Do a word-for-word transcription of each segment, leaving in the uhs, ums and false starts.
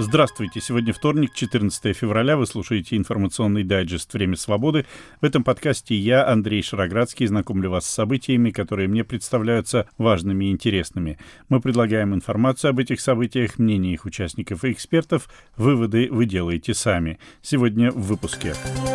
Здравствуйте! Сегодня вторник, четырнадцатое февраля. Вы слушаете информационный дайджест «Время свободы». В этом подкасте я, Андрей Шароградский, знакомлю вас с событиями, которые мне представляются важными и интересными. Мы предлагаем информацию об этих событиях, мнения их участников и экспертов. Выводы вы делаете сами. Сегодня в выпуске.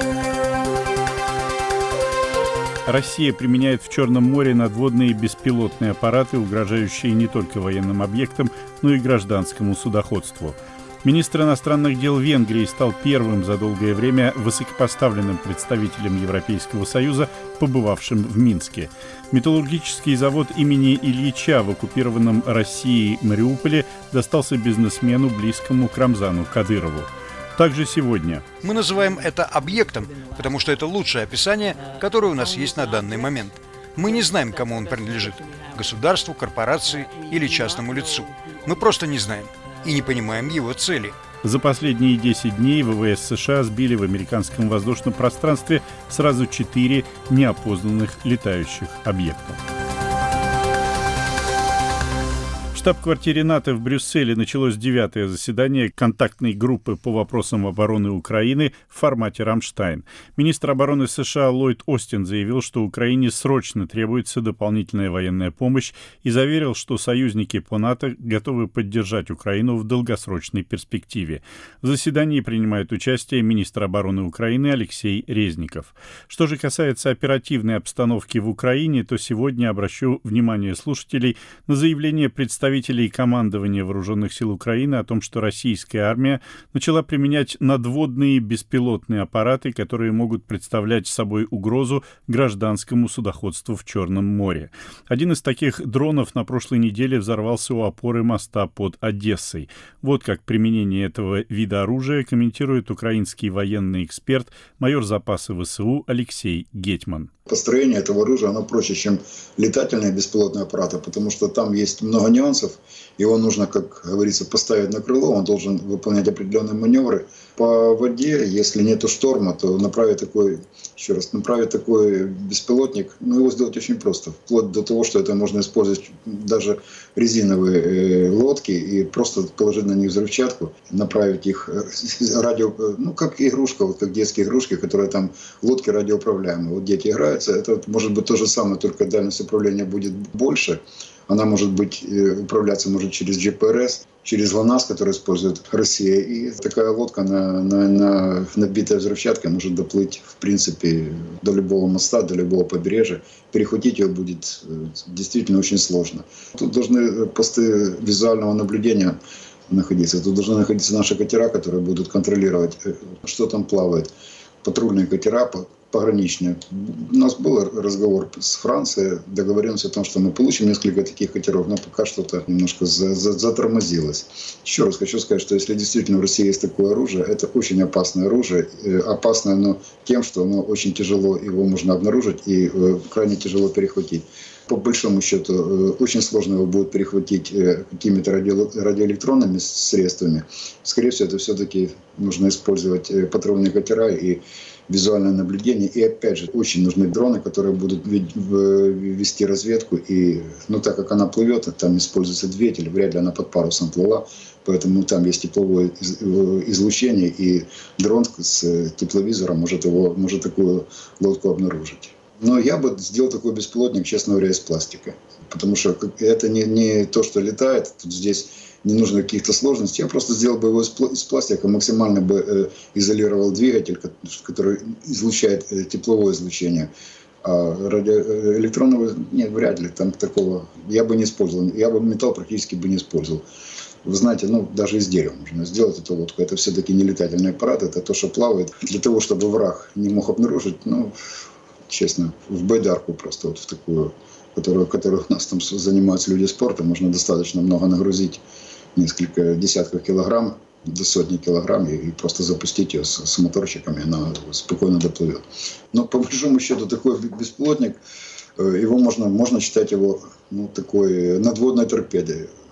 Россия применяет в Черном море надводные беспилотные аппараты, угрожающие не только военным объектам, но и гражданскому судоходству. Министр иностранных дел Венгрии стал первым за долгое время высокопоставленным представителем Европейского Союза, побывавшим в Минске. Металлургический завод имени Ильича в оккупированном Россией Мариуполе достался бизнесмену, близкому к Рамзану Кадырову. Также сегодня. Мы называем это объектом, потому что это лучшее описание, которое у нас есть на данный момент. Мы не знаем, кому он принадлежит – государству, корпорации или частному лицу. Мы просто не знаем и не понимаем его цели. За последние десять дней ВВС США сбили в американском воздушном пространстве сразу четыре неопознанных летающих объекта. В штаб-квартире НАТО в Брюсселе началось девятое заседание контактной группы по вопросам обороны Украины в формате «Рамштайн». Министр обороны США Ллойд Остин заявил, что Украине срочно требуется дополнительная военная помощь и заверил, что союзники по НАТО готовы поддержать Украину в долгосрочной перспективе. В заседании принимает участие министр обороны Украины Алексей Резников. Что же касается оперативной обстановки в Украине, то сегодня обращу внимание слушателей на заявление представителей представителей командования Вооруженных сил Украины о том, что российская армия начала применять надводные беспилотные аппараты, которые могут представлять собой угрозу гражданскому судоходству в Черном море. Один из таких дронов на прошлой неделе взорвался у опоры моста под Одессой. Вот как применение этого вида оружия комментирует украинский военный эксперт, майор запаса ВСУ Алексей Гетьман. Построение этого оружия, оно проще, чем летательные беспилотные аппараты, потому что там есть много нюансов. Его нужно, как говорится, поставить на крыло, он должен выполнять определенные маневры. По воде, если нету шторма, то направить такой, еще раз, направить такой беспилотник, ну, его сделать очень просто. Вплоть до того, что это можно использовать даже резиновые э, лодки и просто положить на них взрывчатку, направить их радио, ну, как игрушка, вот как детские игрушки, которые там лодки радиоуправляемые. Вот дети играются, это может быть то же самое, только дальность управления будет больше. Она может быть, управляться может через джи пи ар эс, через ГЛОНАСС, который использует Россия. И такая лодка, на, на, на, набитая взрывчаткой, может доплыть, в принципе, до любого моста, до любого побережья. Перехватить ее будет действительно очень сложно. Тут должны посты визуального наблюдения находиться. Тут должны находиться наши катера, которые будут контролировать, что там плавает. Патрульные катера, пограничные. У нас был разговор с Францией, договоренность о том, что мы получим несколько таких катеров, но пока что-то немножко затормозилось. Еще раз хочу сказать, что если действительно в России есть такое оружие, это очень опасное оружие. Опасное оно тем, что оно очень тяжело, его можно обнаружить и крайне тяжело перехватить. По большому счету, очень сложно его будет перехватить какими-то радио, радиоэлектронными средствами. Скорее всего, это все-таки нужно использовать патрульные катера и визуальное наблюдение. И опять же, очень нужны дроны, которые будут вести разведку. И, ну, так как она плывет, там используется двигатель, вряд ли она под парусом плыла. Поэтому там есть тепловое излучение, и дрон с тепловизором может, его, может такую лодку обнаружить. Но я бы сделал такой беспилотник, честно говоря, из пластика. Потому что это не, не то, что летает. Тут здесь не нужно каких-то сложностей. Я просто сделал бы его из пластика, максимально бы э, изолировал двигатель, который излучает э, тепловое излучение. А радиоэлектронного нет, вряд ли там такого. Я бы не использовал. Я бы металл практически бы не использовал. Вы знаете, ну, даже из дерева можно сделать эту лодку. Это все-таки не летательный аппарат, это то, что плавает. Для того, чтобы враг не мог обнаружить, ну, честно, в байдарку просто, вот в такую, которую, которую у нас там занимаются люди спорта, можно достаточно много нагрузить, несколько десятков килограмм, до сотни килограмм, и, и просто запустить ее с, с моторчиками, она спокойно доплывет. Но по большому счету такой беспилотник, его можно, можно считать его, ну, такой надводной торпедой.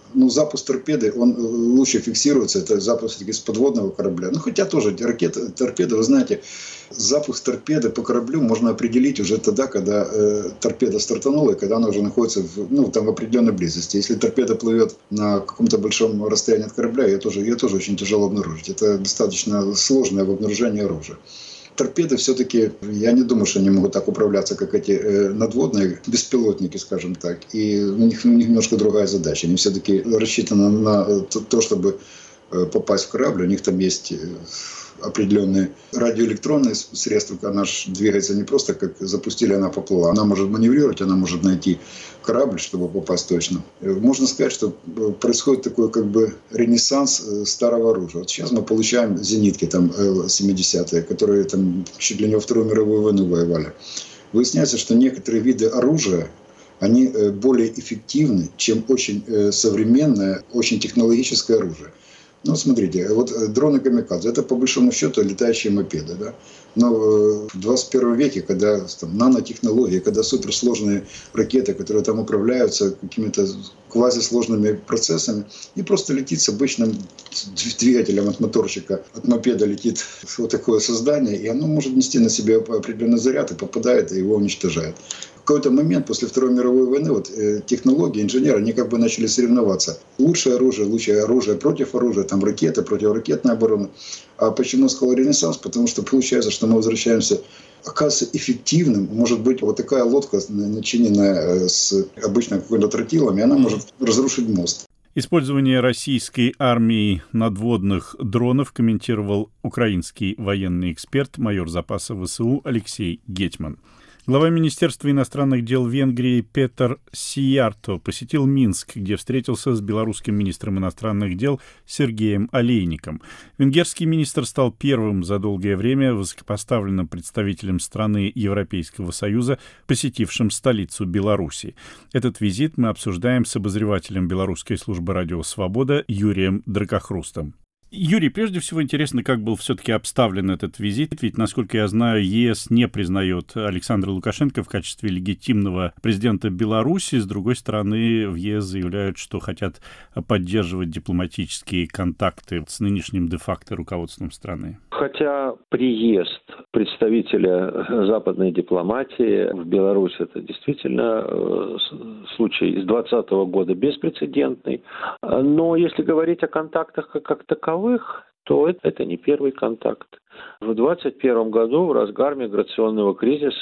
ну, запуск торпеды, он лучше фиксируется, это запуск все-таки с подводного корабля. Ну, хотя тоже ракета, торпеда, вы знаете, запуск торпеды по кораблю можно определить уже тогда, когда э, торпеда стартанула, и когда она уже находится в, ну, там, в определенной близости. Если торпеда плывет на каком-то большом расстоянии от корабля, ее тоже, ее тоже очень тяжело обнаружить. Это достаточно сложное в обнаружении оружия. Торпеды все-таки, я не думаю, что они могут так управляться, как эти э, надводные беспилотники, скажем так. И у них, у них немножко другая задача. Они все-таки рассчитаны на то, чтобы попасть в корабль. У них там есть определенные радиоэлектронные средства. Она же двигается не просто как запустили, она поплыла. Она может маневрировать, она может найти корабль, чтобы попасть точно. Можно сказать, что происходит такой как бы ренессанс старого оружия. Вот сейчас мы получаем зенитки там семидесятые, которые там чуть ли не во Вторую мировую войну воевали. Выясняется, что некоторые виды оружия, они более эффективны, чем очень современное, очень технологическое оружие. Ну, смотрите, вот дроны камикадзе, это по большому счету летающие мопеды, да? Но в двадцать первом веке, когда там, нанотехнологии, когда суперсложные ракеты, которые там управляются какими-то квазисложными процессами, и просто летит с обычным двигателем от моторчика, от мопеда летит вот такое создание, и оно может нести на себе определенный заряд и попадает, и его уничтожает. В какой-то момент после Второй мировой войны вот, э, технологии, инженеры, они как бы начали соревноваться. Лучшее оружие, лучшее оружие против оружия, там ракеты, противоракетная оборона. А почему сказал ренессанс? Потому что получается, что мы возвращаемся, оказывается, эффективным. Может быть, вот такая лодка, начиненная с обычно какой-то тротилом, и она может разрушить мост. Использование российской армией надводных дронов комментировал украинский военный эксперт, майор запаса ВСУ Алексей Гетьман. Глава Министерства иностранных дел Венгрии Петер Сиярто посетил Минск, где встретился с белорусским министром иностранных дел Сергеем Олейником. Венгерский министр стал первым за долгое время высокопоставленным представителем страны Европейского Союза, посетившим столицу Беларуси. Этот визит мы обсуждаем с обозревателем белорусской службы «Радио Свобода» Юрием Дракохрустом. Юрий, прежде всего интересно, как был все-таки обставлен этот визит, ведь, насколько я знаю, ЕС не признает Александра Лукашенко в качестве легитимного президента Беларуси. С другой стороны, в ЕС заявляют, что хотят поддерживать дипломатические контакты с нынешним де-факто руководством страны. Хотя приезд представителя западной дипломатии в Беларусь — это действительно случай с двадцатого года беспрецедентный, но если говорить о контактах как таковых, то это, это не первый контакт. В двадцать первом году, в разгар миграционного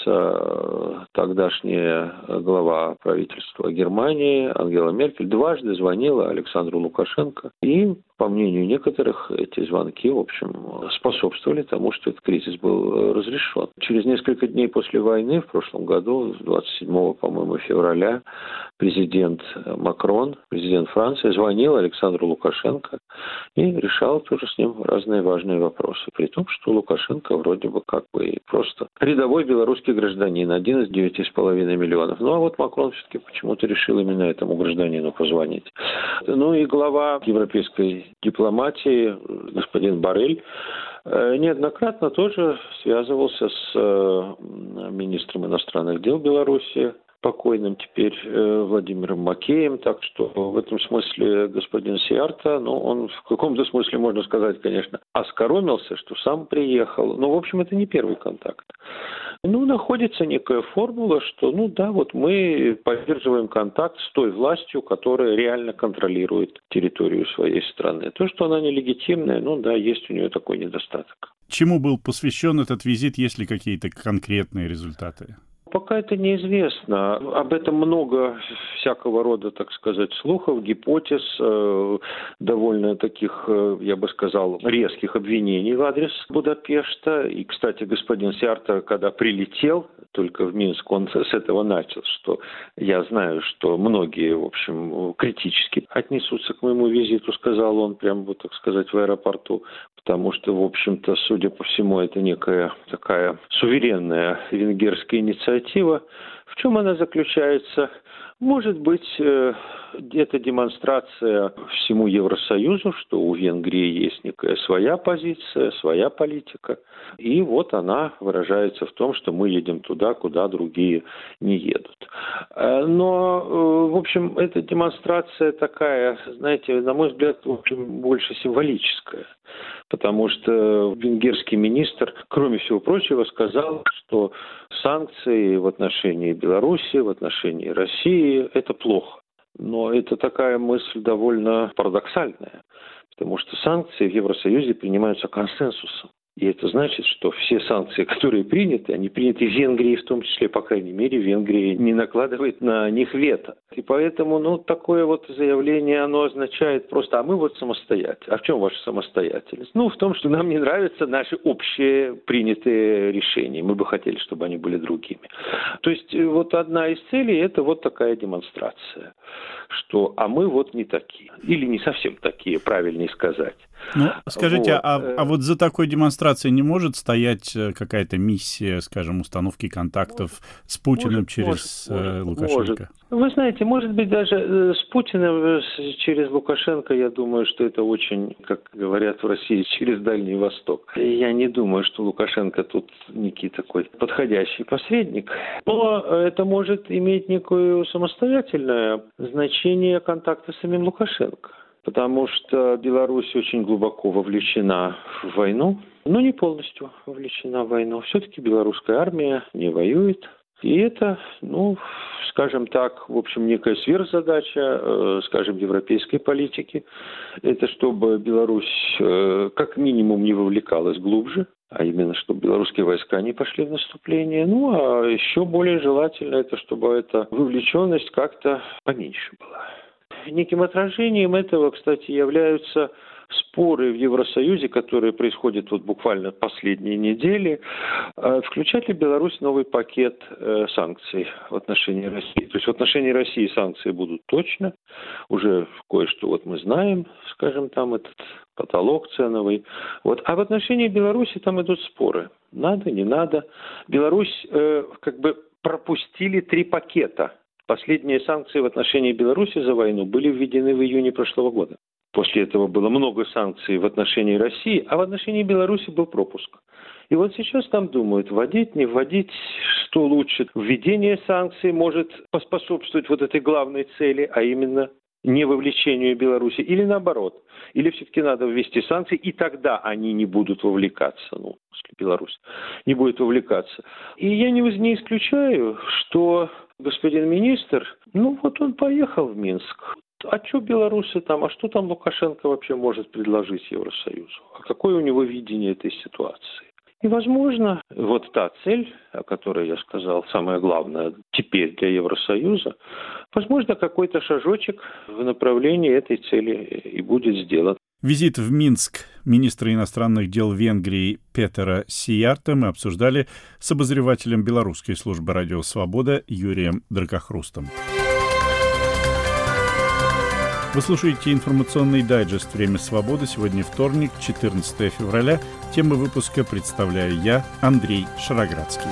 кризиса, тогдашняя глава правительства Германии Ангела Меркель дважды звонила Александру Лукашенко. И, по мнению некоторых, эти звонки, в общем, способствовали тому, что этот кризис был разрешен. Через несколько дней после войны, в прошлом году, двадцать седьмого, по-моему, февраля, президент Макрон, президент Франции, звонил Александру Лукашенко и решал тоже с ним разные важные вопросы. При том, что Лукашенко вроде бы как бы просто рядовой белорусский гражданин, один из девяти с половиной миллионов. Ну а вот Макрон все-таки почему-то решил именно этому гражданину позвонить. Ну и глава европейской дипломатии, господин Боррель, неоднократно тоже связывался с министром иностранных дел Беларуси, покойным теперь Владимиром Макеем, так что в этом смысле господин Сиярто, ну, он в каком-то смысле, можно сказать, конечно, оскоромился, что сам приехал. Но, в общем, это не первый контакт. Ну, находится некая формула, что, ну да, вот мы поддерживаем контакт с той властью, которая реально контролирует территорию своей страны. То, что она нелегитимная, ну да, есть у нее такой недостаток. Чему был посвящен этот визит, есть ли какие-то конкретные результаты? Пока это неизвестно. Об этом много всякого рода, так сказать, слухов, гипотез, э, довольно таких, э, я бы сказал, резких обвинений в адрес Будапешта. И, кстати, господин Сиярто, когда прилетел только в Минск, он с этого начал, что я знаю, что многие, в общем, критически отнесутся к моему визиту, сказал он, прямо, вот, так сказать, в аэропорту, потому что, в общем-то, судя по всему, это некая такая суверенная венгерская инициатива. В чем она заключается? Может быть, это демонстрация всему Евросоюзу, что у Венгрии есть некая своя позиция, своя политика. И вот она выражается в том, что мы едем туда, куда другие не едут. Но, в общем, эта демонстрация такая, знаете, на мой взгляд, в общем, больше символическая. Потому что венгерский министр, кроме всего прочего, сказал, что санкции в отношении Беларуси, в отношении России – это плохо. Но это такая мысль довольно парадоксальная, потому что санкции в Евросоюзе принимаются консенсусом. И это значит, что все санкции, которые приняты, они приняты в Венгрии в том числе, по крайней мере, Венгрия не накладывает на них вето. И поэтому, ну, такое вот заявление, оно означает просто, а мы вот самостоятельны. А в чем ваша самостоятельность? Ну, в том, что нам не нравятся наши общие принятые решения. Мы бы хотели, чтобы они были другими. То есть, вот одна из целей – это вот такая демонстрация, что, а мы вот не такие. Или не совсем такие, правильнее сказать. Ну, скажите, вот. а, а вот за такой демонстрацией не может стоять какая-то миссия, скажем, установки контактов с Путиным может, через может, Лукашенко? Может. Вы знаете, может быть, даже с Путиным через Лукашенко, я думаю, что это очень, как говорят в России, через Дальний Восток. Я не думаю, что Лукашенко тут некий такой подходящий посредник. Но это может иметь некое самостоятельное значение контакта с самим Лукашенко. Потому что Беларусь очень глубоко вовлечена в войну, но не полностью вовлечена в войну. Все-таки белорусская армия не воюет. И это, ну, скажем так, в общем, некая сверхзадача, э, скажем, европейской политики. Это чтобы Беларусь э, как минимум не вовлекалась глубже, а именно, чтобы белорусские войска не пошли в наступление. Ну, а еще более желательно это, чтобы эта вовлеченность как-то поменьше была. Неким отражением этого, кстати, являются споры в Евросоюзе, которые происходят вот буквально последние недели, включает ли Беларусь новый пакет санкций в отношении России. То есть в отношении России санкции будут точно, уже кое-что вот мы знаем, скажем, там этот потолок ценовый. Вот. А в отношении Беларуси там идут споры. Надо, не надо. Беларусь э, как бы пропустили три пакета. Последние санкции в отношении Беларуси за войну были введены в июне прошлого года. После этого было много санкций в отношении России, а в отношении Беларуси был пропуск. И вот сейчас там думают, вводить, не вводить, что лучше. Введение санкций может поспособствовать вот этой главной цели, а именно не вовлечению Беларуси, или наоборот. Или все-таки надо ввести санкции, и тогда они не будут вовлекаться, ну, если Беларусь не будет вовлекаться. И я не, не исключаю, что господин министр, ну вот он поехал в Минск. А что белорусы там, а что там Лукашенко вообще может предложить Евросоюзу? А какое у него видение этой ситуации? И, возможно, вот та цель, о которой я сказал, самое главное теперь для Евросоюза, возможно, какой-то шажочек в направлении этой цели и будет сделан. Визит в Минск министра иностранных дел Венгрии Петера Сиярта мы обсуждали с обозревателем белорусской службы «Радио Свобода» Юрием Дракохрустом. Вы слушаете информационный дайджест «Время свободы». Сегодня вторник, четырнадцатое февраля. Темы выпуска представляю я, Андрей Шароградский.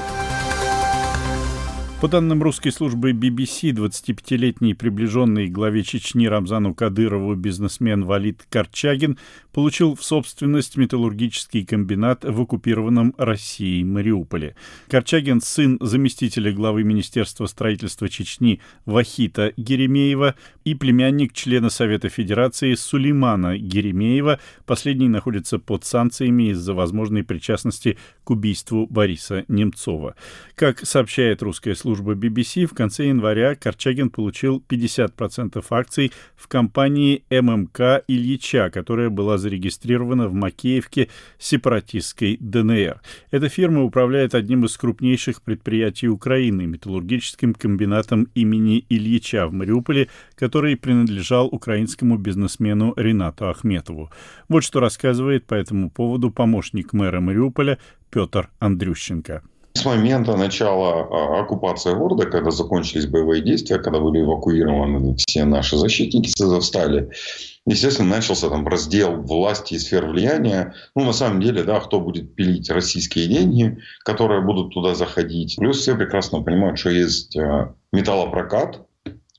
По данным русской службы би би си, двадцатипятилетний приближенный главе Чечни Рамзану Кадырову бизнесмен Валид Корчагин получил в собственность металлургический комбинат в оккупированном Россией Мариуполе. Корчагин – сын заместителя главы Министерства строительства Чечни Вахита Геремеева и племянник члена Совета Федерации Сулеймана Геремеева. Последний находится под санкциями из-за возможной причастности к убийству Бориса Немцова. Как сообщает русская служба би би си, в конце января Корчагин получил пятьдесят процентов акций в компании эм эм ка Ильича, которая была зарегистрирована в Макеевке сепаратистской дэ эн эр. Эта фирма управляет одним из крупнейших предприятий Украины, металлургическим комбинатом имени Ильича в Мариуполе, который принадлежал украинскому бизнесмену Ринату Ахметову. Вот что рассказывает по этому поводу помощник мэра Мариуполя Петр Андрющенко. С момента начала оккупации города, когда закончились боевые действия, когда были эвакуированы все наши защитники с Азовстали, естественно, начался там раздел власти и сфер влияния. Ну, на самом деле, да, кто будет пилить российские деньги, которые будут туда заходить. Плюс все прекрасно понимают, что есть металлопрокат,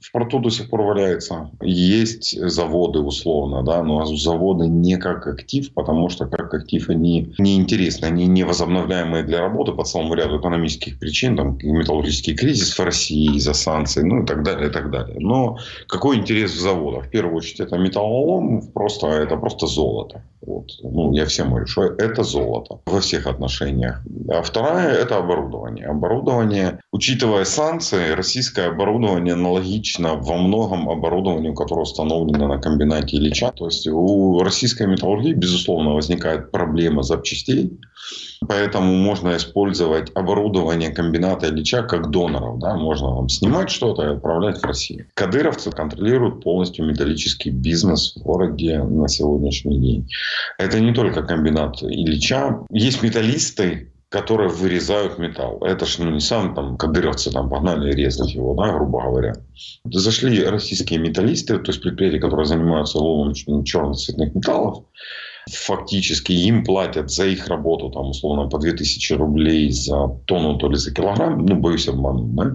в порту до сих пор валяется. Есть заводы условно, да, но заводы не как актив, потому что как актив они неинтересны, они невозобновляемые для работы по целому ряду экономических причин, там металлургический кризис в России из-за санкций, ну и так далее, и так далее. Но какой интерес в заводах? В первую очередь это металлолом, просто, это просто золото. Вот. Ну, я всем говорю, что это золото во всех отношениях. А вторая – это оборудование. Оборудование, учитывая санкции, российское оборудование аналогично во многом оборудованию, которое установлено на комбинате Ильича. То есть у российской металлургии, безусловно, возникает проблема запчастей. Поэтому можно использовать оборудование комбината Ильича как доноров. Да? Можно там снимать что-то и отправлять в Россию. Кадыровцы контролируют полностью металлический бизнес в городе на сегодняшний день. Это не только комбинат Ильича. Есть металлисты, которые вырезают металл. Это ж ну, не сам там кадыровцы там погнали резать его, да, грубо говоря. Зашли российские металлисты, то есть предприятия, которые занимаются ловом черных цветных металлов. Фактически им платят за их работу, там, условно, по две тысячи рублей за тонну, то ли за килограмм, ну, боюсь обмануть, да?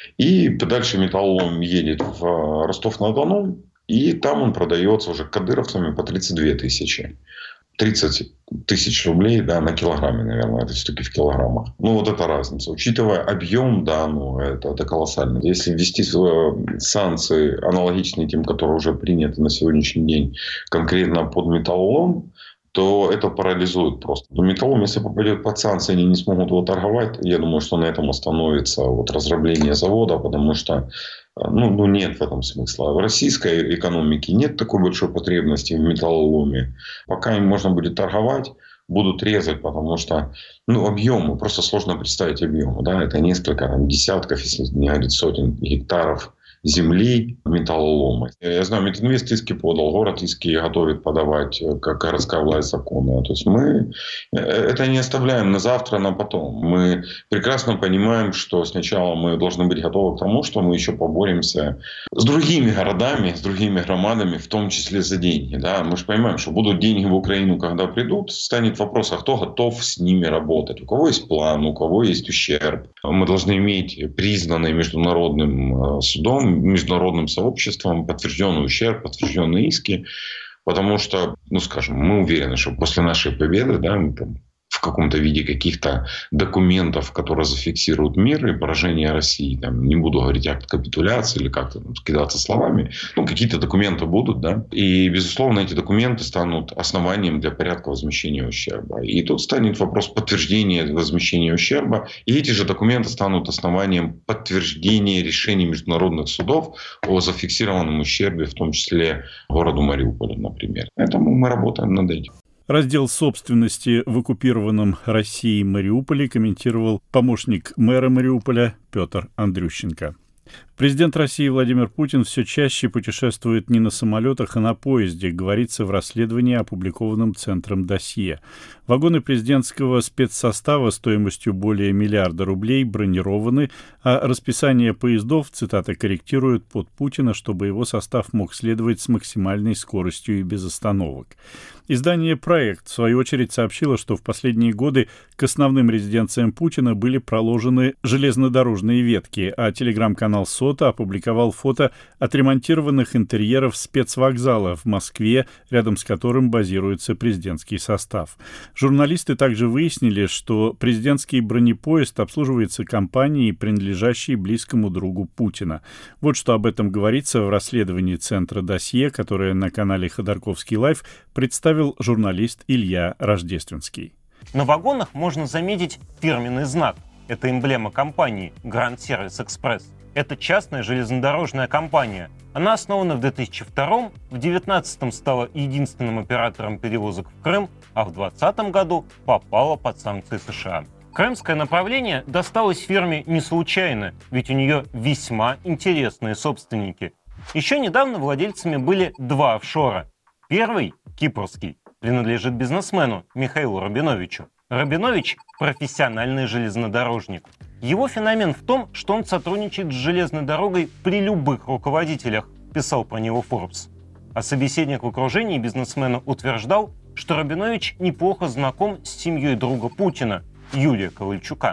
И дальше металлолом едет в Ростов-на-Дону, и там он продается уже кадыровцами по тридцать две тысячи. тридцать тысяч рублей, да, на килограмме, наверное, это все-таки в килограммах. Ну, вот это разница. Учитывая объем, да, ну, это, это колоссально. Если ввести санкции, аналогичные тем, которые уже приняты на сегодняшний день, конкретно под металлолом, то это парализует просто. Но металлолом, если попадет под санкции, они не смогут его торговать. Я думаю, что на этом остановится вот разрабление завода, потому что ну, ну, нет в этом смысла. В российской экономике нет такой большой потребности в металлоломе. Пока им можно будет торговать, будут резать, потому что ну, объемы, просто сложно представить объемы. Да? Это несколько там, десятков, если не говорить сотен гектаров земли металлолома. Я знаю, Метинвест иски подал, город иски готовит подавать, как городская власть законная. То есть мы это не оставляем на завтра, на потом. Мы прекрасно понимаем, что сначала мы должны быть готовы к тому, что мы еще поборемся с другими городами, с другими громадами, в том числе за деньги. Да? Мы же понимаем, что будут деньги в Украину, когда придут, станет вопрос, а кто готов с ними работать. У кого есть план, у кого есть ущерб. Мы должны иметь признанный международным судом, международным сообществом подтвержденный ущерб, подтвержденные иски, потому что, ну, скажем, мы уверены, что после нашей победы, да, мы там, в каком-то виде каких-то документов, которые зафиксируют мир и поражение России, там, не буду говорить акт капитуляции или как-то там, кидаться словами, ну, какие-то документы будут, да, и, безусловно, эти документы станут основанием для порядка возмещения ущерба. И тут станет вопрос подтверждения возмещения ущерба, и эти же документы станут основанием подтверждения решений международных судов о зафиксированном ущербе, в том числе городу Мариуполю, например. Поэтому мы работаем над этим. Раздел собственности в оккупированном Россией Мариуполе комментировал помощник мэра Мариуполя Петр Андрющенко. Президент России Владимир Путин все чаще путешествует не на самолетах, а на поезде, говорится в расследовании, опубликованном Центром досье. Вагоны президентского спецсостава стоимостью более миллиарда рублей бронированы, а расписание поездов, цитата, корректируют под Путина, чтобы его состав мог следовать с максимальной скоростью и без остановок. Издание «Проект» в свою очередь сообщило, что в последние годы к основным резиденциям Путина были проложены железнодорожные ветки, а телеграм-канал «Сота» опубликовал фото отремонтированных интерьеров спецвокзала в Москве, рядом с которым базируется президентский состав. Журналисты также выяснили, что президентский бронепоезд обслуживается компанией, принадлежащей близкому другу Путина. Вот что об этом говорится в расследовании Центра досье, которое на канале «Ходорковский лайв» представил журналист Илья Рождественский. На вагонах можно заметить фирменный знак. Это эмблема компании «Гранд Сервис Экспресс». Это частная железнодорожная компания. Она основана в две тысячи втором, в две тысячи девятнадцатом стала единственным оператором перевозок в Крым, а в две тысячи двадцатом году попала под санкции США. Крымское направление досталось фирме не случайно, ведь у нее весьма интересные собственники. Еще недавно владельцами были два офшора. Первый, кипрский, принадлежит бизнесмену Михаилу Рабиновичу. Рабинович – профессиональный железнодорожник. Его феномен в том, что он сотрудничает с железной дорогой при любых руководителях, писал про него Forbes. А собеседник в окружении бизнесмена утверждал, что Рабинович неплохо знаком с семьей друга Путина, Юрия Ковальчука.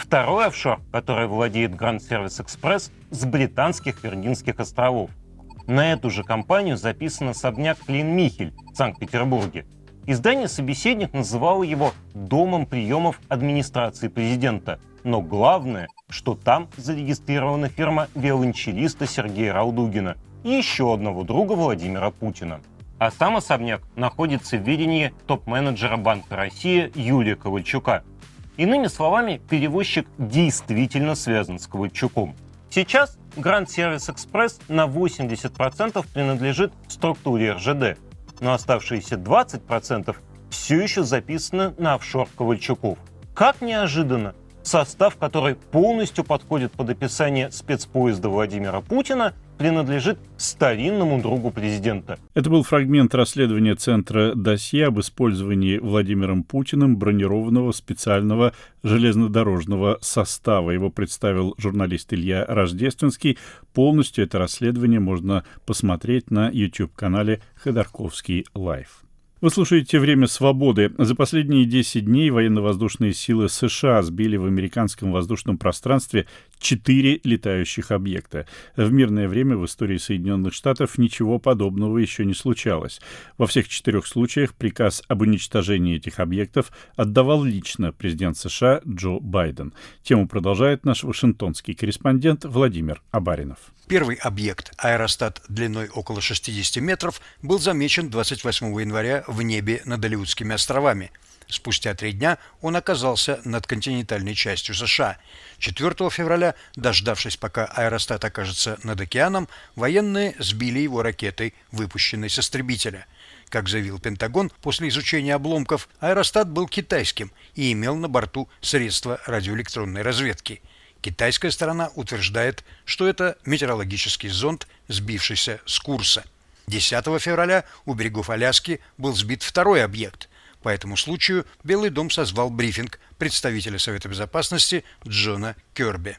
Второй офшор, который владеет Grand Service Express, с британских Виргинских островов. На эту же компанию записан особняк Клейн-Михель в Санкт-Петербурге. Издание «Собеседник» называло его «домом приемов администрации президента». Но главное, что там зарегистрирована фирма виолончелиста Сергея Ралдугина и еще одного друга Владимира Путина. А сам особняк находится в ведении топ-менеджера Банка России Юрия Ковальчука. Иными словами, перевозчик действительно связан с Ковальчуком. Сейчас Grand Service Express на восемьдесят процентов принадлежит структуре эр жэ дэ, но оставшиеся двадцать процентов все еще записаны на офшор Ковальчуков. Как неожиданно, состав, который полностью подходит под описание спецпоезда Владимира Путина, принадлежит старинному другу президента. Это был фрагмент расследования Центра досье об использовании Владимиром Путиным бронированного специального железнодорожного состава. Его представил журналист Илья Рождественский. Полностью это расследование можно посмотреть на YouTube-канале Ходорковский Лайв. Вы слушаете «Время свободы». За последние десять дней военно-воздушные силы США сбили в американском воздушном пространстве четыре летающих объекта. В мирное время в истории Соединенных Штатов ничего подобного еще не случалось. Во всех четырех случаях приказ об уничтожении этих объектов отдавал лично президент США Джо Байден. Тему продолжает наш вашингтонский корреспондент Владимир Абаринов. Первый объект, аэростат длиной около шестидесяти метров, был замечен двадцать восьмого января в небе над Алиутскими островами. Спустя три дня он оказался над континентальной частью США. четвёртого февраля, дождавшись, пока аэростат окажется над океаном, военные сбили его ракетой, выпущенной с истребителя. Как заявил Пентагон, после изучения обломков, аэростат был китайским и имел на борту средства радиоэлектронной разведки. Китайская сторона утверждает, что это метеорологический зонд, сбившийся с курса. десятого февраля у берегов Аляски был сбит второй объект. По этому случаю Белый дом созвал брифинг представителя Совета Безопасности Джона Кирби.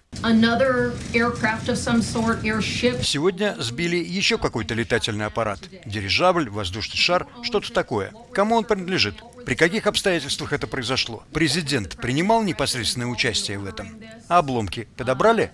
Сегодня сбили еще какой-то летательный аппарат. Дирижабль, воздушный шар, что-то такое. Кому он принадлежит? При каких обстоятельствах это произошло? Президент принимал непосредственное участие в этом? А обломки подобрали?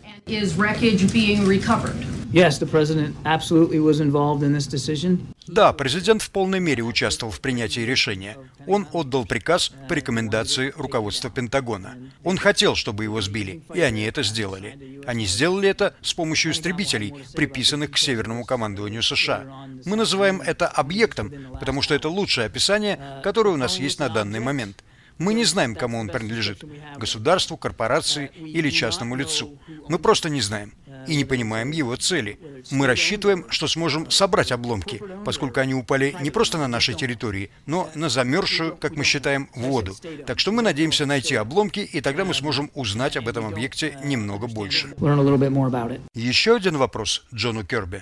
Да, президент в полной мере участвовал в принятии решения. Он отдал приказ по рекомендации руководства Пентагона. Он хотел, чтобы его сбили, и они это сделали. Они сделали это с помощью истребителей, приписанных к Северному командованию США. Мы называем это объектом, потому что это лучшее описание, которое у нас есть на данный момент. Мы не знаем, кому он принадлежит – государству, корпорации или частному лицу. Мы просто не знаем и не понимаем его цели. Мы рассчитываем, что сможем собрать обломки, поскольку они упали не просто на нашей территории, но на замерзшую, как мы считаем, воду. Так что мы надеемся найти обломки, и тогда мы сможем узнать об этом объекте немного больше. Еще один вопрос Джону Кирби.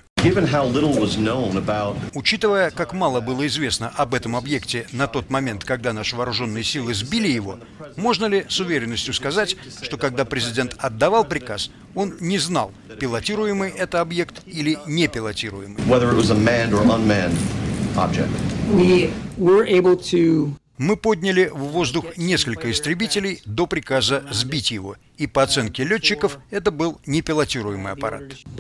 Учитывая, как мало было известно об этом объекте на тот момент, когда наши вооруженные силы сбили его, можно ли с уверенностью сказать, что когда президент отдавал приказ, он не знал, пилотируемый это объект или непилотируемый? Мы подняли в воздух несколько истребителей до приказа сбить его, и по оценке летчиков это был непилотируемый аппарат.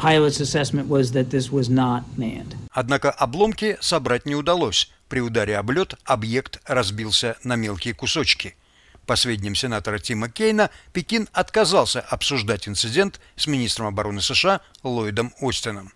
Однако обломки собрать не удалось. При ударе об лед объект разбился на мелкие кусочки. По сведениям сенатора Тима Кейна, Пекин отказался обсуждать инцидент с министром обороны США Ллойдом Остином.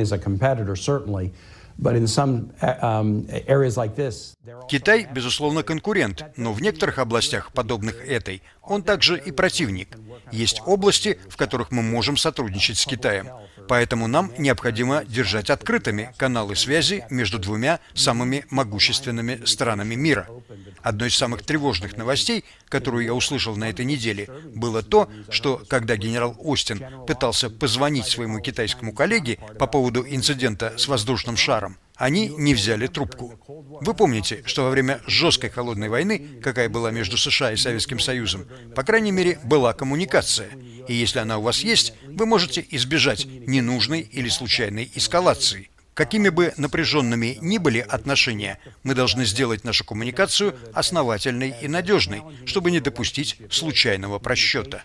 Китай, безусловно, конкурент, но в некоторых областях, подобных этой, он также и противник. Есть области, в которых мы можем сотрудничать с Китаем. Поэтому нам необходимо держать открытыми каналы связи между двумя самыми могущественными странами мира. Одной из самых тревожных новостей, которую я услышал на этой неделе, было то, что когда генерал Остин пытался позвонить своему китайскому коллеге по поводу инцидента с воздушным шаром, они не взяли трубку. Вы помните, что во время жесткой холодной войны, какая была между США и Советским Союзом, по крайней мере, была коммуникация. И если она у вас есть, вы можете избежать ненужной или случайной эскалации. Какими бы напряженными ни были отношения, мы должны сделать нашу коммуникацию основательной и надежной, чтобы не допустить случайного просчета.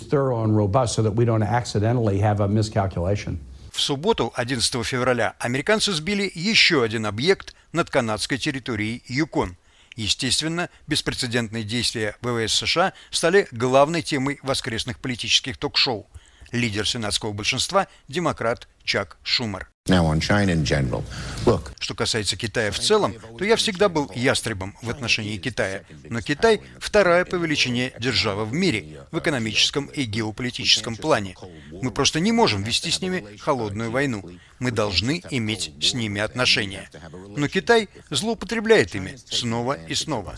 В субботу, одиннадцатого февраля, американцы сбили еще один объект над канадской территорией Юкон. Естественно, беспрецедентные действия ВВС США стали главной темой воскресных политических ток-шоу. Лидер сенатского большинства – демократ Чак Шумер. Что касается Китая в целом, то я всегда был ястребом в отношении Китая. Но Китай – вторая по величине держава в мире в экономическом и геополитическом плане. Мы просто не можем вести с ними холодную войну. Мы должны иметь с ними отношения. Но Китай злоупотребляет ими снова и снова.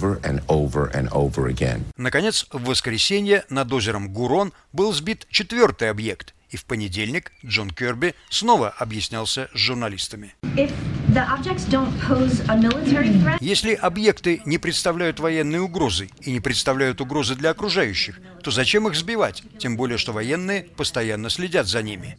Наконец, в воскресенье над озером Гурон был сбит четвертый объект. И в понедельник Джон Кирби снова объяснялся с журналистами. Если объекты не представляют военной угрозы и не представляют угрозы для окружающих, то зачем их сбивать? Тем более, что военные постоянно следят за ними.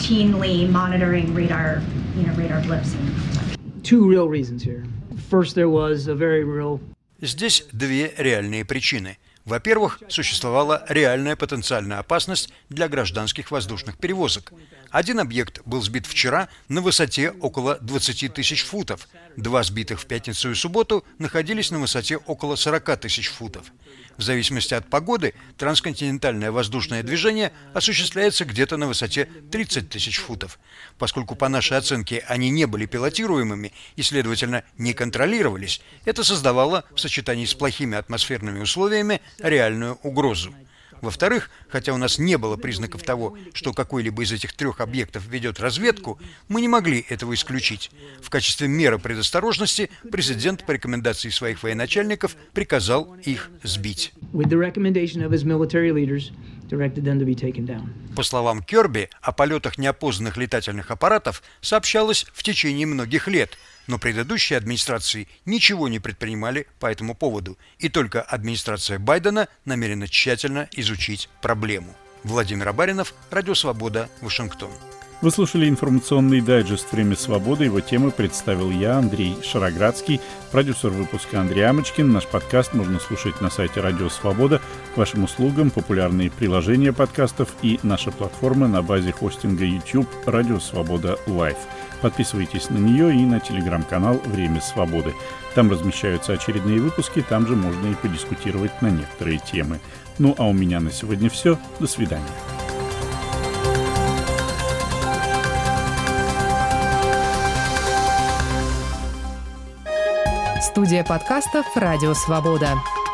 Здесь две реальные причины. Во-первых, существовала реальная потенциальная опасность для гражданских воздушных перевозок. Один объект был сбит вчера на высоте около двадцати тысяч футов. Два сбитых в пятницу и субботу находились на высоте около сорока тысяч футов. В зависимости от погоды, трансконтинентальное воздушное движение осуществляется где-то на высоте тридцати тысяч футов. Поскольку по нашей оценке они не были пилотируемыми и, следовательно, не контролировались, это создавало в сочетании с плохими атмосферными условиями реальную угрозу. Во-вторых, хотя у нас не было признаков того, что какой-либо из этих трех объектов ведет разведку, мы не могли этого исключить. В качестве меры предосторожности президент по рекомендации своих военачальников приказал их сбить. По словам Кирби, о полетах неопознанных летательных аппаратов сообщалось в течение многих лет, но предыдущие администрации ничего не предпринимали по этому поводу, и только администрация Байдена намерена тщательно изучить проблему. Владимир Абаринов, Радио Свобода, Вашингтон. Вы слушали информационный дайджест «Время свободы». Его темы представил я, Андрей Шароградский, продюсер выпуска Андрей Амочкин. Наш подкаст можно слушать на сайте Радио Свобода. К вашим услугам популярные приложения подкастов и наша платформа на базе хостинга YouTube «Радио Свобода Лайв». Подписывайтесь на нее и на телеграм-канал «Время свободы». Там размещаются очередные выпуски, там же можно и подискутировать на некоторые темы. Ну а у меня на сегодня все. До свидания. Студия подкастов «Радио Свобода».